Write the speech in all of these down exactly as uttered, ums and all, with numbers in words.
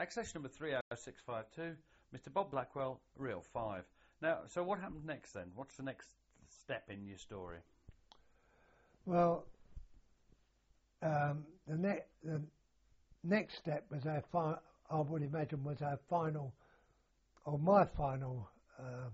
Accession number three oh six five two, Mister Bob Blackwell, Reel five. Now, so what happened next then? What's the next step in your story? Well, um, the, ne the next step was our final, I would imagine, was our final, or my final um,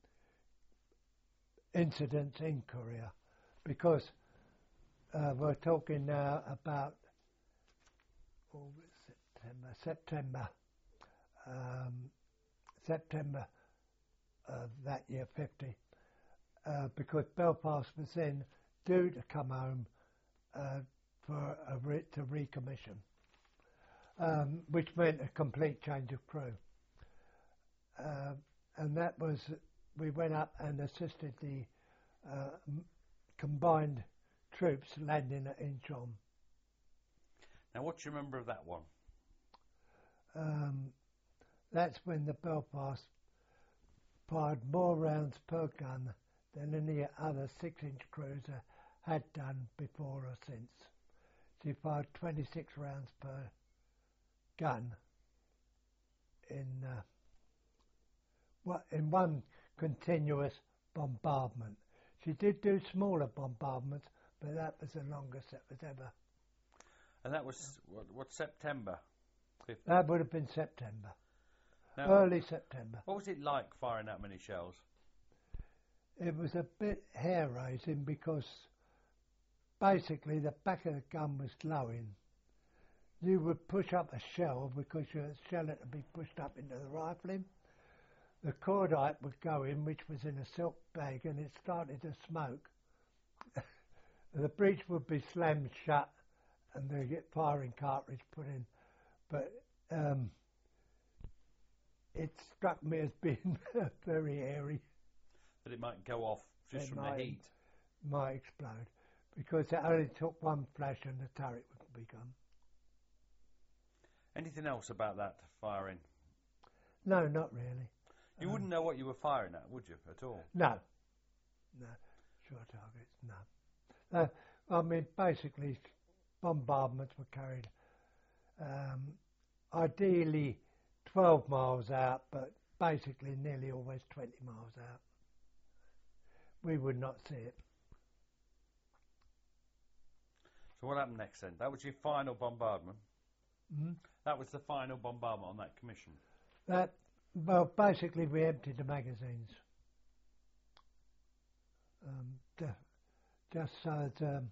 incident in Korea, because uh, we're talking now about oh, September, September, um, September of that year, fifty, uh, because Belfast was then due to come home uh, for a re to recommission, um, which meant a complete change of crew. Uh, and that was, we went up and assisted the uh, combined troops landing at Incheon. Now, what do you remember of that one? Um, that's when the Belfast fired more rounds per gun than any other six-inch cruiser had done before or since. She fired twenty-six rounds per gun in uh, what in one continuous bombardment. She did do smaller bombardments, but that was the longest that was ever. And that was what, what September? That would have been September, now, early September. What was it like firing that many shells? It was a bit hair-raising because basically the back of the gun was glowing. You would push up a shell because your shell had to be pushed up into the rifling. The cordite would go in, which was in a silk bag, and it started to smoke. The breech would be slammed shut and they get firing cartridge put in. But um, it struck me as being very airy. That it might go off just it from might, the heat? Might explode, because it only took one flash and the turret would be gone. Anything else about that firing? No, not really. You um, wouldn't know what you were firing at, would you, at all? No. No. Short targets, no. Uh, I mean, basically, bombardments were carried um, ideally twelve miles out, but basically nearly always twenty miles out. We would not see it. So what happened next then? That was your final bombardment? Mm-hmm. That was the final bombardment on that commission? That, well, basically we emptied the magazines. Um, just so as, um,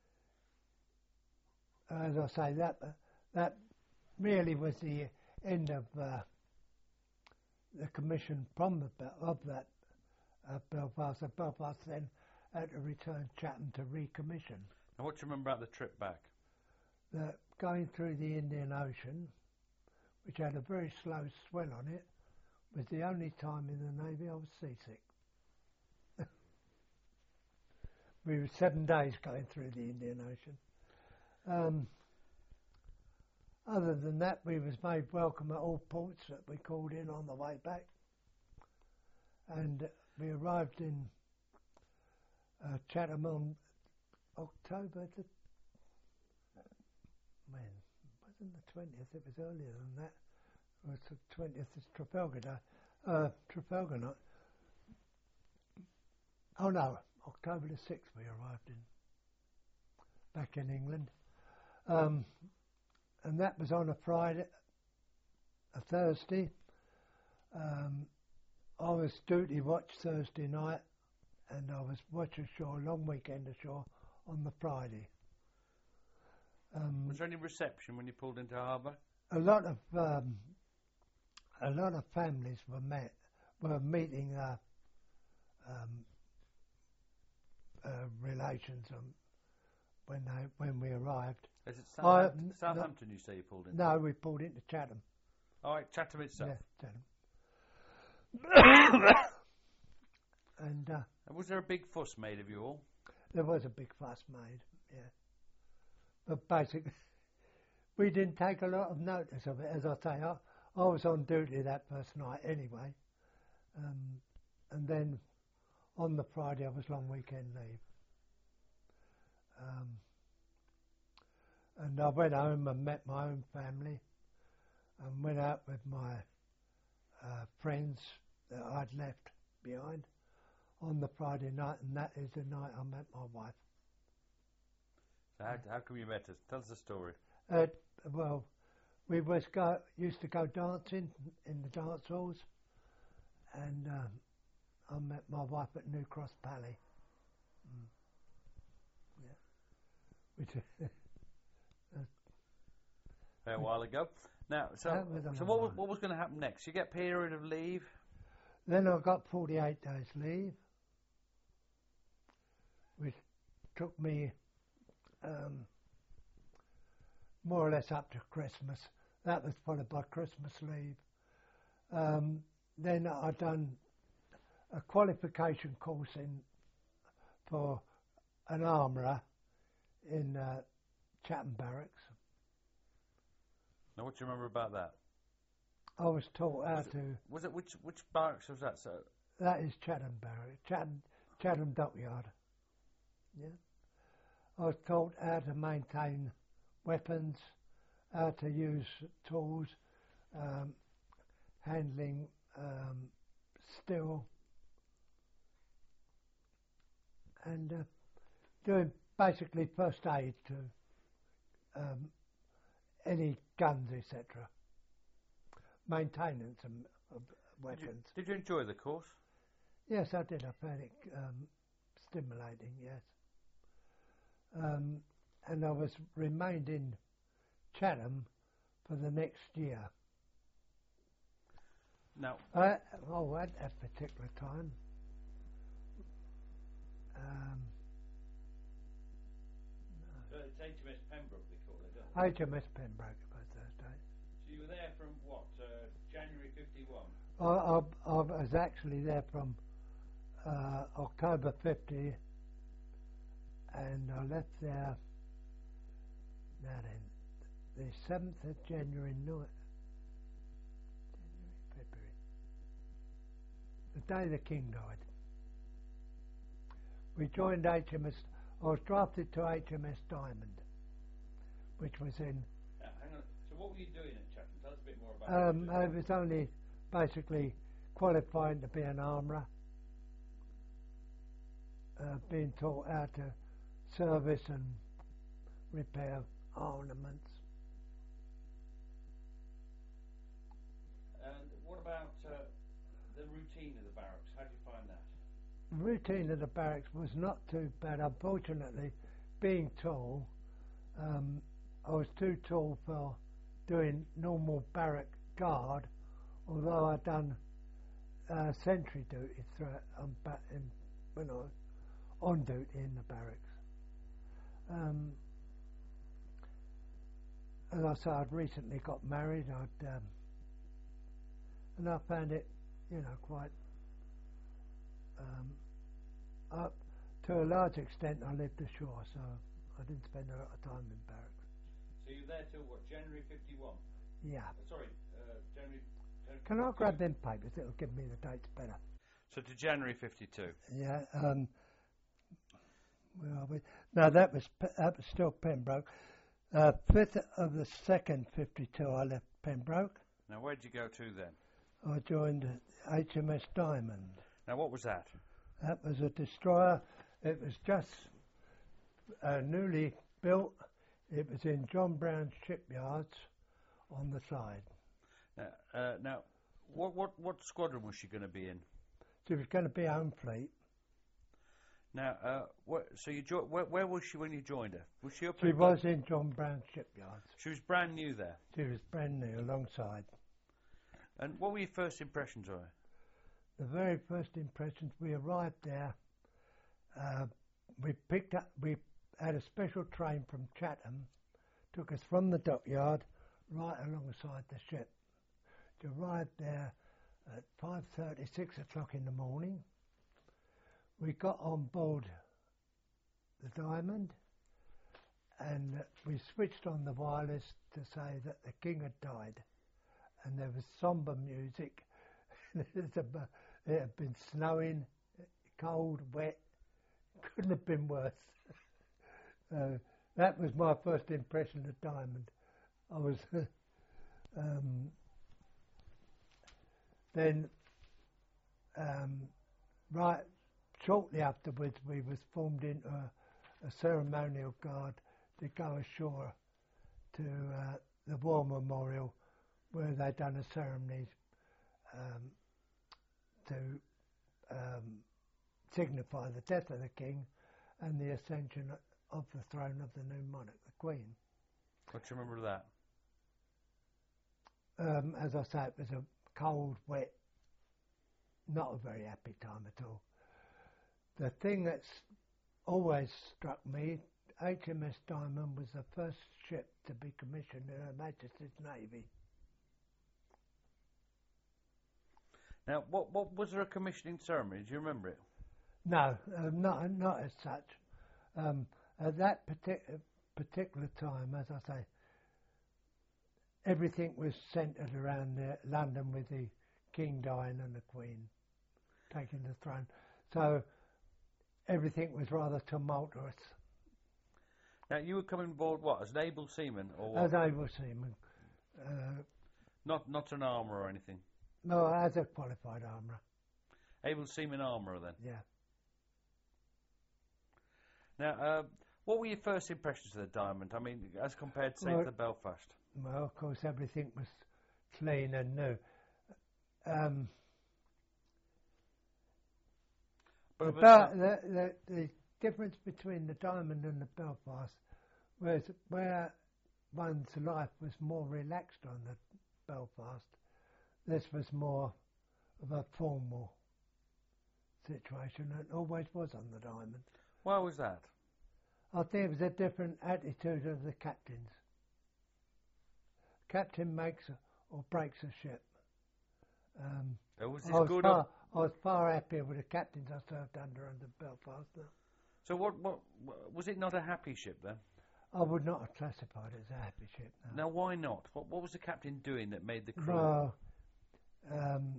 as I say, that uh, that really was the end of uh, the commission from the of that uh, Belfast. So Belfast then had to return Chatham to recommission. And what do you remember about the trip back? The, going through the Indian Ocean, which had a very slow swell on it, was the only time in the Navy I was seasick. We were seven days going through the Indian Ocean. Um, other than that, we was made welcome at all ports that we called in on the way back. And we arrived in uh, Chatham on October the, when? It wasn't the twentieth, it was earlier than that. It was the twentieth, it's Trafalgar Day. Uh, Trafalgar night. Oh no, October the sixth we arrived in, back in England. Um, and that was on a Friday, a Thursday. Um, I was duty watch Thursday night, and I was watch ashore, long weekend ashore, on the Friday. Um, was there any reception when you pulled into harbour? A lot of um, a lot of families were met, were meeting uh, um, uh, relations um, when they when we arrived. Is it Southampton, I, Southampton you say you pulled into? No, we pulled into Chatham. All right, Chatham itself. Yeah, Chatham. And uh, and was there a big fuss made of you all? There was a big fuss made, yeah. But basically, we didn't take a lot of notice of it. As I say, I, I was on duty that first night anyway. Um, and then on the Friday, I was long weekend leave. Um, and I went home and met my own family. and went out with my uh, friends that I'd left behind on the Friday night, and that is the night I met my wife. So how, how come you met us? Tell us the story. Uh, well, we was go used to go dancing in the dance halls, and um, I met my wife at New Cross Pally. Mm. Yeah, which a fair while ago. Now, so That was a so long what was, one. what was going to happen next? You get period of leave. Then I got forty-eight days leave, which took me um, more or less up to Christmas. That was followed by Christmas leave. Um, then I done a qualification course in for an armourer in uh, Chatham Barracks. Now, what do you remember about that? I was taught how Was it, to. was it which which barracks was that? So That is Chatham Barracks, Chatham, Chatham Dockyard. Yeah. I was taught how to maintain weapons, how to use tools, um, handling um, steel, and uh, doing basically first aid to um, any guns, et cetera. Maintenance of, of did you, weapons. did you enjoy the course? Yes, I did. I found it um, stimulating, yes. Um, and I was remained in Chatham for the next year. Now, I, oh, at that particular time, um, so it's H M S Pembroke they call it, don't H M S Pembroke was those days. So you were there from what, uh, January fifty-one? I, I, I was actually there from uh, October fifty, and I left there, now then, the seventh of January, night, January, February, the day the King died. We joined H M S, I was drafted to H M S Diamond, which was in, Now, hang on. So what were you doing at Chatham? Tell us a bit more about um, what I you were was only basically qualifying to be an armourer, uh, being taught how to service and repair armaments. And what about uh, the routine of the barracks? How do you find that? The routine of the barracks was not too bad. Unfortunately, being tall, um, I was too tall for doing normal barrack guard, although I'd done uh, sentry duty throughout, um, back in, when I was on duty in the barracks. Um, as I said, I'd recently got married, I'd, um, and I found it, you know, quite, um, up to a large extent I lived ashore, so I didn't spend a lot of time in barracks. So you were there till what, January fifty-one? Yeah. Uh, sorry, uh, January... January Can I fifty-two? grab them papers? It'll give me the dates better. So to January fifty-two. Yeah. Um, where are we? No, that was Pe- that was still Pembroke. Uh, fifth of the second fifty-two, I left Pembroke. Now where did you go to then? I joined H M S Diamond. Now what was that? That was a destroyer. It was just uh, newly built. It was in John Brown's shipyards on the side. Now, uh, now what, what, what squadron was she going to be in? So it was going to be home fleet. Now, uh, what, so you jo- where, where was she when you joined her? Was she up She in- was in John Brown's shipyards. She was brand new there. She was brand new alongside. And what were your first impressions of her? The very first impressions, we arrived there, uh, we picked up, we had a special train from Chatham, took us from the dockyard right alongside the ship. To arrive there at five thirty, six o'clock in the morning. We got on board the Diamond, and we switched on the wireless to say that the King had died, and there was sombre music. It had been snowing, cold, wet. Couldn't have been worse. uh, that was my first impression of Diamond. I was Um, then, um, right shortly afterwards, we was formed into a, a ceremonial guard to go ashore to uh, the War Memorial, where they done a ceremony um, to um, signify the death of the king and the ascension of the throne of the new monarch, the Queen. What do you remember of that? Um, as I say, it was a cold, wet, not a very happy time at all. The thing that's always struck me, H M S Diamond was the first ship to be commissioned in Her Majesty's Navy. Now, what what was there a commissioning ceremony? Do you remember it? No, um, not not as such. Um, at that partic- particular time, as I say, everything was centred around uh, London, with the King dying and the Queen taking the throne. So everything was rather tumultuous. Now, you were coming aboard, what, as an able seaman? Or what? As able seaman. Uh, Not not an armourer or anything? no, as a qualified armourer. Able seaman armourer, then? Yeah. Now, uh, what were your first impressions of the Diamond? I mean, as compared, say, Well, to the Belfast? Well, of course, everything was clean and new. Um, But the, it was, Bel- uh, the, the, the difference between the Diamond and the Belfast was where one's life was more relaxed on the Belfast. This was more of a formal situation, and always was on the Diamond. why was that? I think it was a different attitude of the captains. Captain makes or breaks a ship. Um, Uh, was this I, was good? far, Or, I was far happier with the captains I served under under Belfast. Now. so, what, what was it? Not a happy ship then? I would not have classified it as a happy ship. No. Now, why not? What what was the captain doing that made the crew? No, um,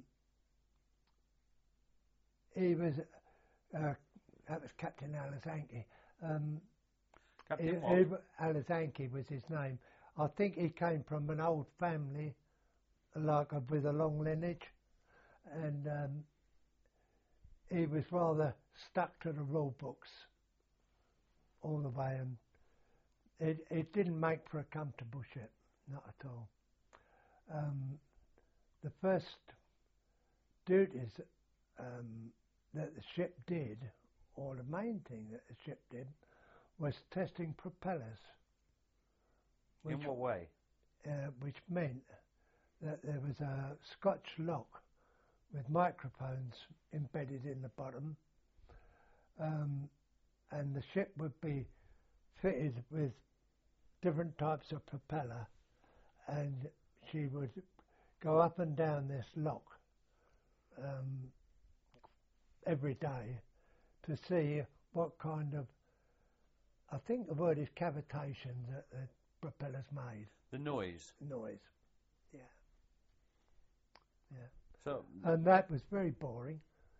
he was. Uh, that was Captain Alizanki. Um, Captain he, what? he, Alizanki was his name. I think he came from an old family, like uh, with a long lineage, and um, he was rather stuck to the rule books all the way, and it it didn't make for a comfortable ship, not at all. Um, the first duties um, that the ship did, or the main thing that the ship did, was testing propellers. In what way? Uh, which meant that there was a Scotch lock with microphones embedded in the bottom, um, and the ship would be fitted with different types of propeller, and she would go up and down this lock um, every day to see what kind of, I think the word is cavitation that the propellers made. The noise. Noise, yeah. Yeah. So, And that was very boring.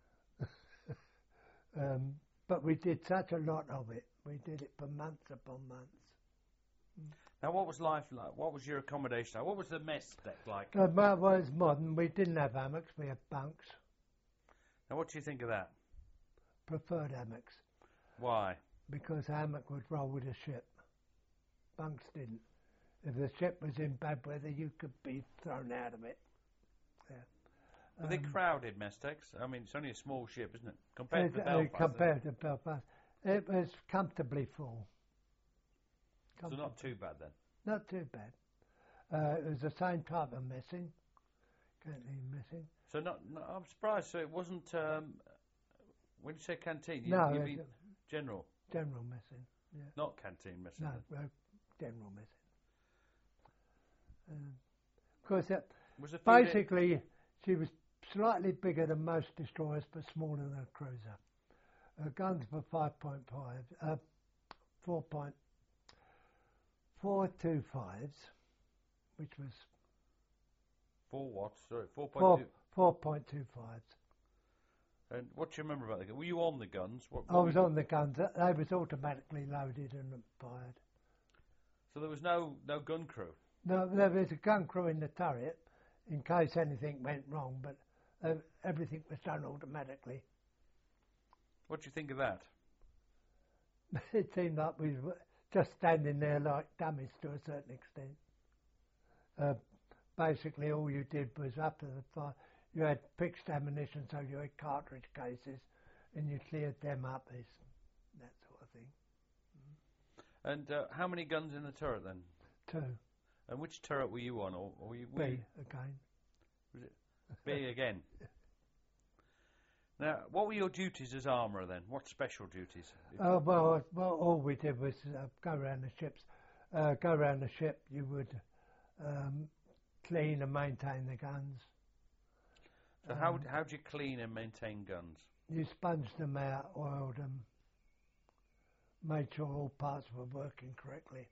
um, but we did such a lot of it. We did it for months upon months. now, what was life like? What was your accommodation like? What was the mess deck like? Uh, that was modern. We didn't have hammocks. We had bunks. Now, what do you think of that? Preferred hammocks. Why? Because a hammock would roll with the ship. Bunks didn't. If the ship was in bad weather, you could be thrown out of it. Yeah. Were they Um, crowded mess decks? I mean, it's only a small ship, isn't it? Compared to it- the uh, Belfast. compared to Belfast, it was comfortably full. so not too bad then. Not too bad. Uh, it was the same type of messing. Canteen messing. So not, no, I'm surprised. So it wasn't. Um, when you say canteen, you, No, you it's mean general, general messing. Yeah. not canteen messing. No, then. uh, general messing. Um, of course, uh, Was the food basically, she was slightly bigger than most destroyers, but smaller than a cruiser. Her guns were five point five, uh, four point four two fives, which was four watts? Sorry, four point four two. four point two fives. And what do you remember about the gun? Were you on the guns? What, I what was were you- on the guns. uh, They was automatically loaded and fired. So there was no no gun crew. No, there was a gun crew in the turret in case anything went wrong, but uh, everything was done automatically. What do you think of that? It seemed like we were just standing there like dummies to a certain extent. Uh, basically, all you did was after the fire, you had fixed ammunition, so you had cartridge cases, and you cleared them up, as that sort of thing. And uh, how many guns in the turret then? Two. And which turret were you on? Or, or were you, were B you, again. was it B again? Now, what were your duties as armourer then? What special duties? Uh, well, well, all we did was uh, go around the ships. Uh, go around the ship, you would um, clean and maintain the guns. So um, how how do you clean and maintain guns? You sponged them out, oiled them, made sure all parts were working correctly.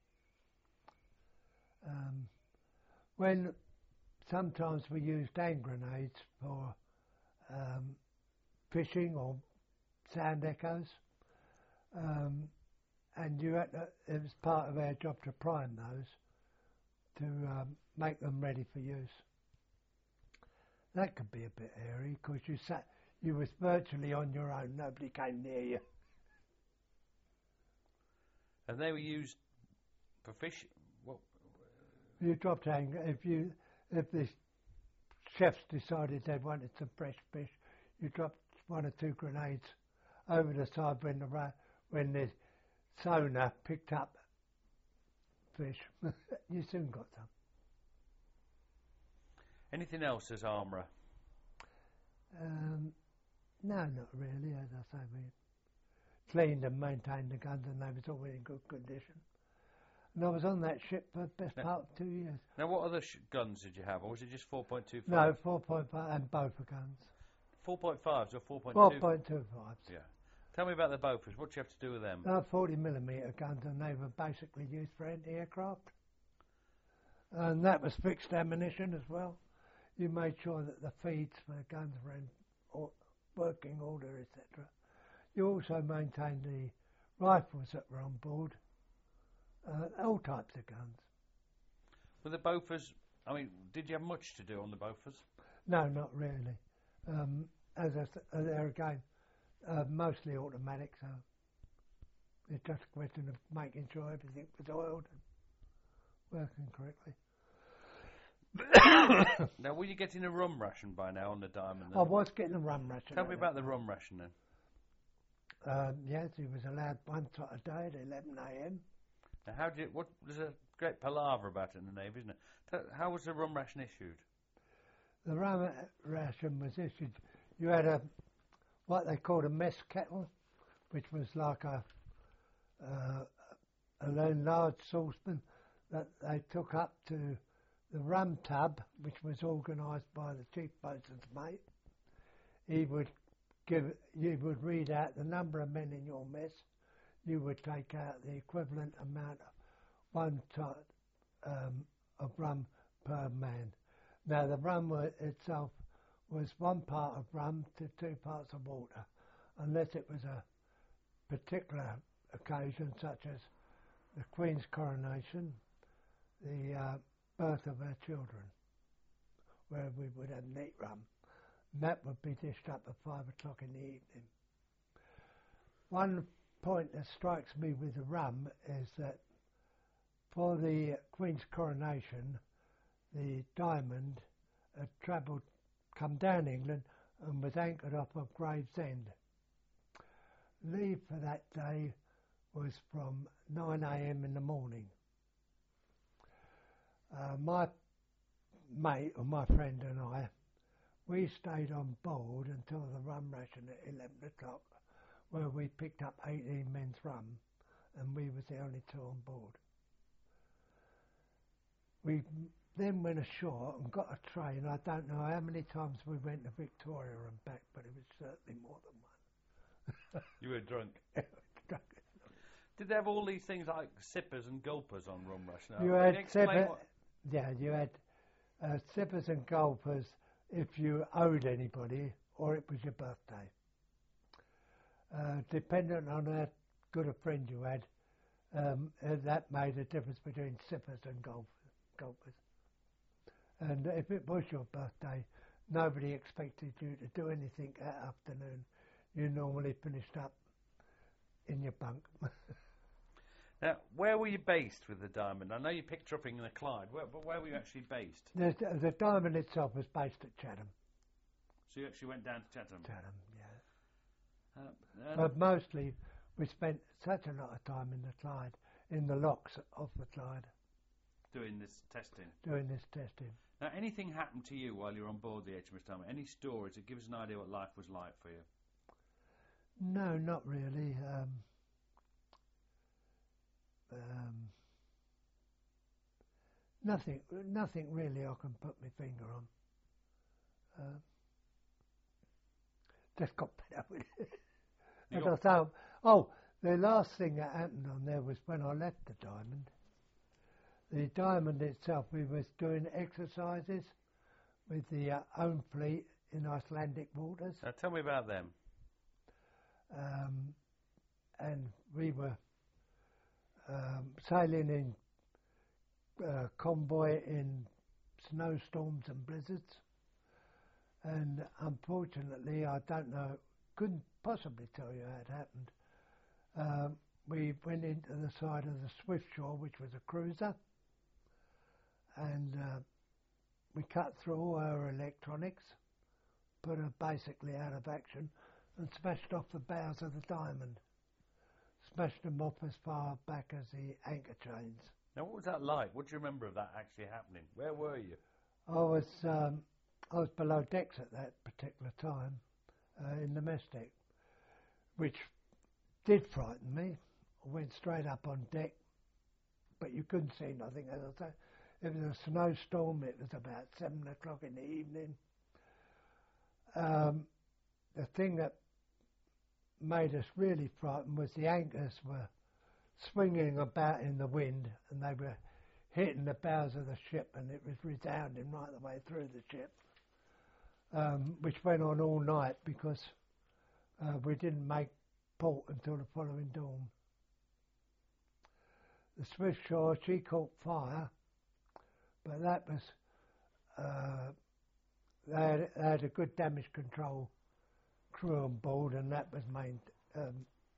Um, when sometimes we used hand grenades for um, fishing or sound echoes, um, and you had to, it was part of our job to prime those to um, make them ready for use. That could be a bit hairy because you sat, you was virtually on your own. Nobody came near you. And they were used for fish. What? You dropped hang if you if the chefs decided they wanted some fresh fish, you dropped one or two grenades over the side when the ra- when the sonar picked up fish. You soon got some. Anything else as armourer? Um, no, not really. As I say, we cleaned and maintained the guns, and they was all in good condition. And I was on that ship for the best Now- part of two years. Now, what other sh- guns did you have, or was it just four point two five? No, four point five and Bofor guns. four point fives or four point four two? point two fives. Yeah. Tell me about the Bofors. What do you have to do with them? Uh, forty millimetre guns, and they were basically used for anti-aircraft. And that was fixed ammunition as well. You made sure that the feeds for the guns were in or working order, et cetera. You also maintained the rifles that were on board, uh, all types of guns. With the Bofors, I mean, did you have much to do on the Bofors? No, not really. Um, as I s- uh, there again, uh, mostly automatic, so it's just a question of making sure everything was oiled and working correctly. Now, were you getting a rum ration by now on the Diamond? I was getting a rum ration. Tell at me that about the time. rum ration then. Um, yes, he was allowed one tot a day at eleven a m. Now, how did it, what there's a great palaver about it in the Navy, isn't it? Tell, how was the rum ration issued? The rum ration was issued. You had a what they called a mess kettle, which was like a uh, a large saucepan that they took up to the rum tub, which was organised by the chief boatswain's mate. He would give, you would read out the number of men in your mess. You would take out the equivalent amount of one tot um, of rum per man. Now the rum wa- itself was one part of rum to two parts of water, unless it was a particular occasion such as the Queen's coronation, the uh, birth of her children, where we would have neat rum. And that would be dished up at five o'clock in the evening. One point that strikes me with the rum is that for the Queen's coronation, the Diamond had travelled, come down England and was anchored off of Gravesend. Leave for that day was from nine a m in the morning. Uh, my mate, or my friend and I, we stayed on board until the rum ration at eleven o'clock, where we picked up eighteen men's rum, and we was the only two on board. We then went ashore and got a train. I don't know how many times we went to Victoria and back, but it was certainly more than one. You were drunk. Did they have all these things like sippers and gulpers on rum ration? You Can had you explain sipper, what- yeah, you had uh, sippers and gulpers if you owed anybody or it was your birthday. Uh, dependent on how good a friend you had, um, uh, that made a difference between sippers and golfers. scalpers. And if it was your birthday, nobody expected you to do anything that afternoon. You normally finished up in your bunk. Now, where were you based with the Diamond? I know you picked her up in the Clyde, where, but where were you actually based? The, the Diamond itself was based at Chatham. So you actually went down to Chatham? Chatham, yeah. Uh, But mostly we spent such a lot of time in the Clyde, in the locks of the Clyde. Doing this testing? Doing this testing. Now, anything happened to you while you were on board the H M S Diamond? Any stories that give us an idea what life was like for you? No, not really. Um, um, nothing, nothing really I can put my finger on. Uh, just got fed up with it. As I say, oh, the last thing that happened on there was when I left the Diamond. The Diamond itself, we was doing exercises with the uh, own fleet in Icelandic waters. Now, tell me about them. Um, and we were um, sailing in uh, convoy in snowstorms and blizzards. And unfortunately, I don't know, couldn't possibly tell you how it happened. Um, we went into the side of the Swiftsure, which was a cruiser, and uh, we cut through all our electronics, put her basically out of action, and smashed off the bows of the Diamond. Smashed them off as far back as the anchor chains. Now, what was that like? What do you remember of that actually happening? Where were you? I was um, I was below decks at that particular time, uh, in the mess deck, which did frighten me. I went straight up on deck, but you couldn't see nothing. As I say, it was a snowstorm. It was about seven o'clock in the evening. Um, the thing that made us really frightened was the anchors were swinging about in the wind, and they were hitting the bows of the ship, and it was resounding right the way through the ship, um, which went on all night because uh, we didn't make port until the following dawn. The Swiftsure, she caught fire, but that was, uh, they, had, they had a good damage control crew on board, and that was main, um,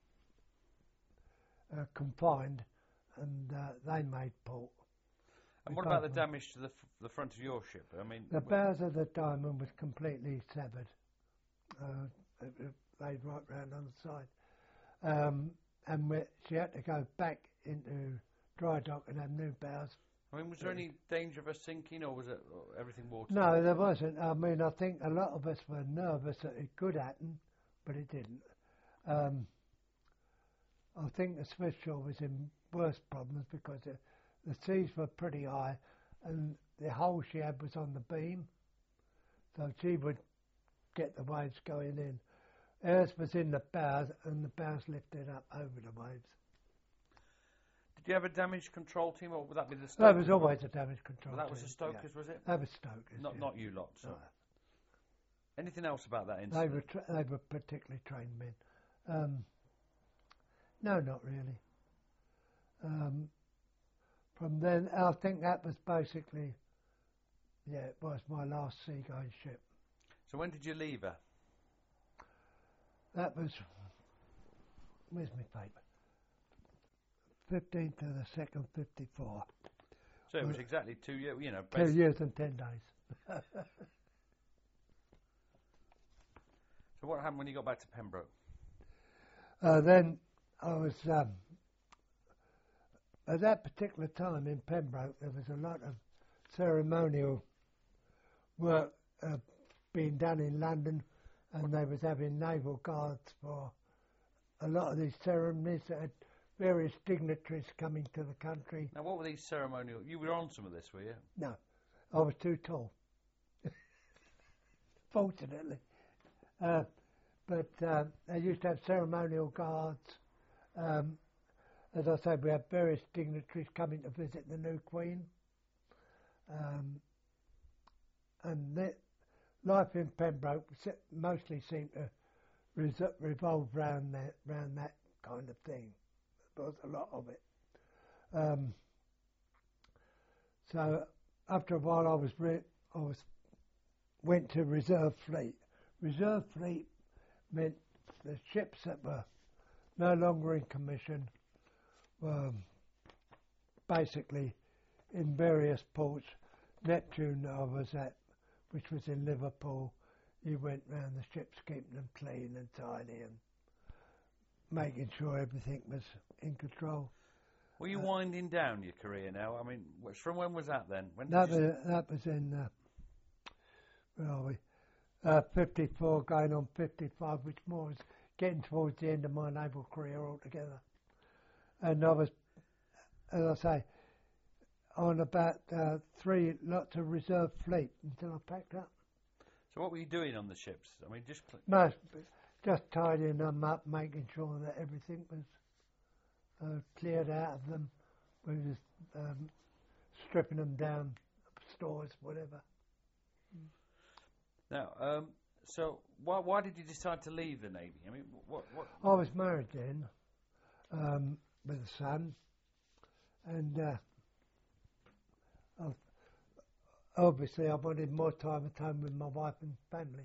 uh, confined, and uh, they made port. And what about the damage to the, f the front of your ship? I mean, the bows of the Diamond was completely severed. Uh, it, it laid right round on the side. Um, and we, she had to go back into dry dock and have new bows. I mean, was there any danger of us sinking, or was it everything watertight? No, there wasn't. I mean, I think a lot of us were nervous that it could happen, but it didn't. Um, I think the Swiftsure was in worse problems because the, the seas were pretty high, and the hole she had was on the beam, so she would get the waves going in. Ours was in the bows, and the bows lifted up over the waves. Did you have a damage control team, or would that be the Stokers? That was always a damage control well, that team. was the Stokers, yeah. was it? That was Stokers. Not yeah. not you lot. So. No. Anything else about that They incident? were tra they were particularly trained men. Um, no, not really. Um, from then, I think that was basically, yeah, it was my last seagoing ship. So when did you leave her? That was, where's my paper? fifteenth to the second, fifty-four. So it was exactly two years, you know. Two years and ten days. So what happened when you got back to Pembroke? Uh, then I was, um, at that particular time in Pembroke, there was a lot of ceremonial work uh, being done in London, and they was having naval guards for a lot of these ceremonies that had various dignitaries coming to the country. Now, what were these ceremonial? You were on some of this, were you? No, I was too tall, fortunately. Uh, but uh, they used to have ceremonial guards. Um, as I said, we had various dignitaries coming to visit the new Queen. Um, and the, life in Pembroke mostly seemed to revolve around that, around that kind of thing. There was a lot of it. Um, So after a while, I was re- I was went to reserve fleet. Reserve fleet meant the ships that were no longer in commission were basically in various ports. Neptune I was at, which was in Liverpool. You went round the ships, keeping them clean and tidy and making sure everything was in control. Were you uh, winding down your career now? I mean, from when was that then? When that, was, that was in, uh, where are we? Uh, fifty-four going on fifty-five, which more was getting towards the end of my naval career altogether. And I was, as I say, on about uh, three lots of reserve fleet until I packed up. So what were you doing on the ships? I mean, just cl- no, just tidying them up, making sure that everything was uh, cleared out of them. We was um, stripping them down, stores, whatever. Now, um, so why why did you decide to leave the Navy? I mean, what what? I was married then, um, with a son, and uh, obviously I wanted more time at home with my wife and family.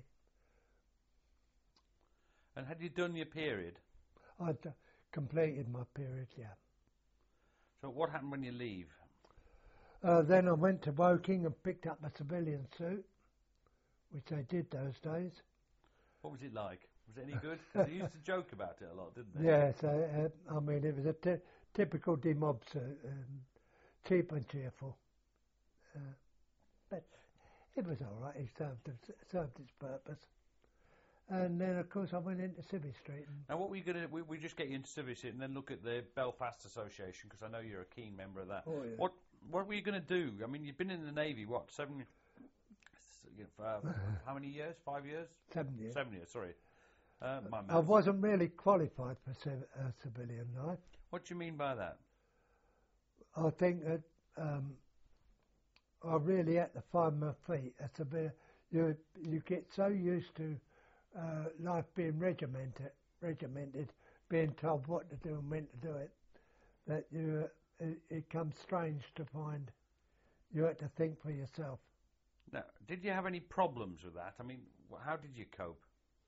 And had you done your period? I'd uh, completed my period, yeah. So what happened when you leave? Uh, then I went to Woking and picked up a civilian suit, which they did those days. What was it like? Was it any good? Because they used to joke about it a lot, didn't they? Yes, uh, uh, I mean, it was a t- typical demob suit, um, cheap and cheerful. Uh, but it was all right. It served, served its purpose. And then, of course, I went into Civvy Street. Now, what were you going to... We, we just get you into Civvy Street and then look at the Belfast Association, because I know you're a keen member of that. Oh, yeah. What What were you going to do? I mean, you've been in the Navy, what, seven... Uh, how many years? Five years? Seven years. Seven years, sorry. Uh, my I wasn't really qualified for civ- uh, civilian life. What do you mean by that? I think that um, I really had to find my feet. It's a bit, you you get so used to uh, life being regimented, regimented, being told what to do and when to do it, that you it, it comes strange to find you had to think for yourself. Now, did you have any problems with that? I mean, how did you cope?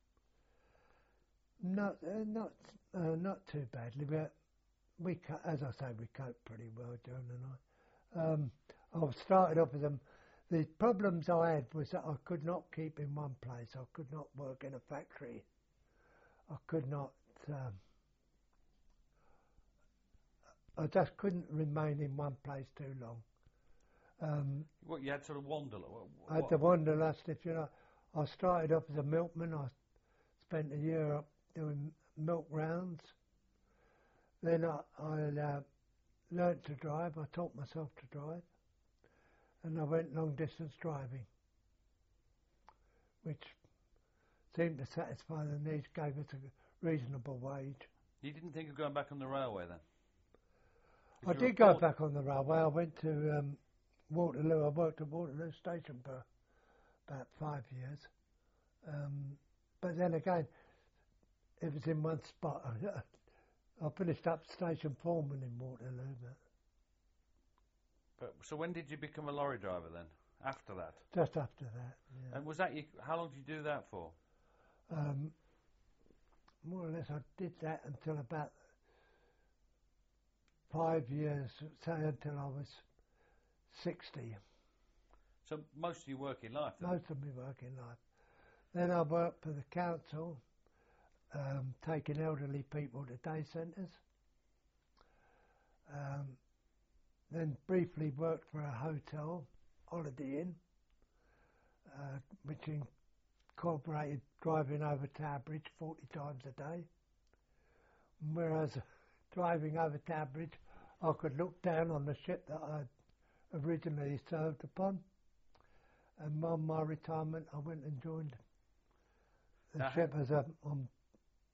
Not uh, not uh, not too badly, but we, co- as I say, we coped pretty well during the night. Um, I started off with them. The problems I had was that I could not keep in one place. I could not work in a factory. I could not. Um, I just couldn't remain in one place too long. Um, what you had sort of wanderlust? I had the wanderlust, if you know. I started off as a milkman. I spent a year up doing milk rounds. Then I, I uh, learnt to drive. I taught myself to drive. And I went long distance driving, which seemed to satisfy the needs, gave us a reasonable wage. You didn't think of going back on the railway then? I did go back on the railway. I went to um, Waterloo. I worked at Waterloo Station for about five years. Um, but then again, it was in one spot. I finished up station foreman in Waterloo. But But, so when did you become a lorry driver then? After that? Just after that, yeah. And was that you, how long did you do that for? Um, more or less I did that until about five years, say until I was sixty. So most of your working life then? Most of my working life. Then I worked for the council, um, taking elderly people to day centres. Um, Then briefly worked for a hotel, Holiday Inn, uh, which incorporated driving over Tower Bridge forty times a day. Whereas driving over Tower Bridge, I could look down on the ship that I'd originally served upon. And on my retirement, I went and joined the now ship as a, on